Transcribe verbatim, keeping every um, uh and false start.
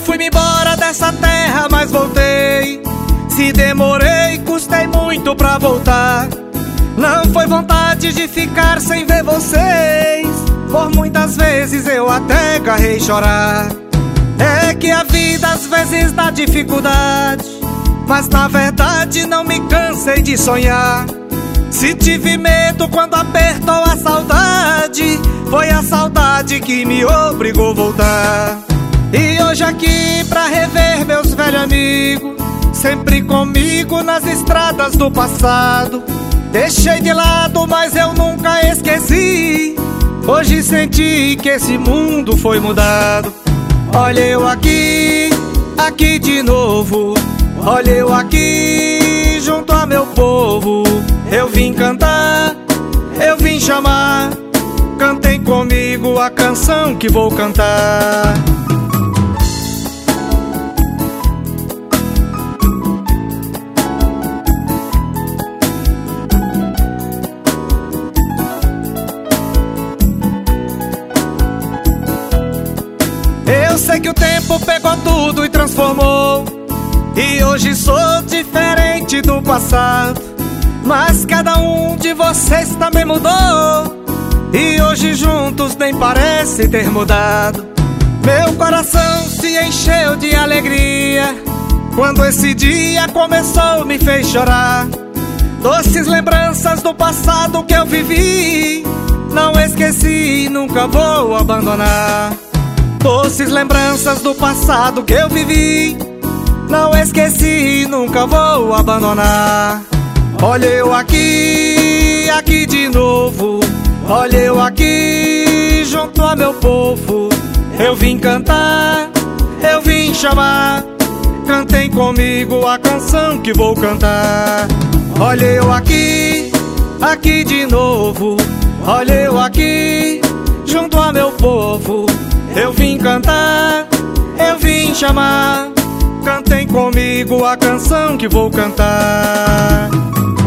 fui-me embora dessa terra, mas voltei. Se demorei, custei muito pra voltar. Não foi vontade de ficar sem ver vocês. Por muitas vezes eu até garrei chorar. É que a vida às vezes dá dificuldade, mas na verdade não me cansei de sonhar. Se tive medo quando apertou a saudade, foi a saudade que me obrigou a voltar. E hoje aqui pra rever meus velhos amigos, sempre comigo nas estradas do passado. Deixei de lado, mas eu nunca esqueci. Hoje senti que esse mundo foi mudado. Olha eu aqui, aqui de novo. Olha eu aqui, junto a meu povo. Eu vim cantar, eu vim chamar. Cantem comigo a canção que vou cantar. Eu sei que o tempo pegou tudo e transformou, e hoje sou diferente do passado. Mas cada um de vocês também mudou, e hoje juntos nem parece ter mudado. Meu coração se encheu de alegria quando esse dia começou, me fez chorar. Doces lembranças do passado que eu vivi, não esqueci e nunca vou abandonar. Doces lembranças do passado que eu vivi, não esqueci e nunca vou abandonar. Olha eu aqui, aqui de novo. Olha eu aqui, junto a meu povo. Eu vim cantar, eu vim chamar. Cantem comigo a canção que vou cantar. Olha eu aqui, aqui de novo. Olha eu aqui, junto a meu povo. Eu vim cantar, eu vim chamar. Cantem comigo a canção que vou cantar.